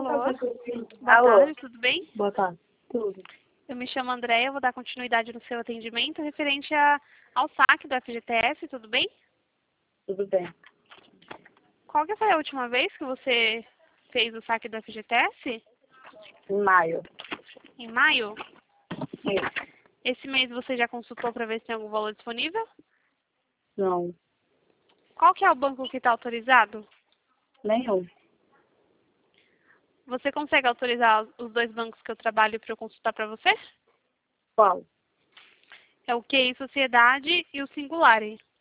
Alô? Boa Alô. tarde, tudo bem? Boa tarde. Tudo. Eu me chamo Andréia, vou dar continuidade no seu atendimento referente ao saque do FGTS, tudo bem? Tudo bem. Qual que foi a última vez que você fez o saque do FGTS? Em maio. Em maio? Sim. Esse mês você já consultou para ver se tem algum valor disponível? Não. Qual que é o banco que está autorizado? Nenhum. Você consegue autorizar os dois bancos que eu trabalho para eu consultar para você? Qual? É o QI Sociedade e o Singulare.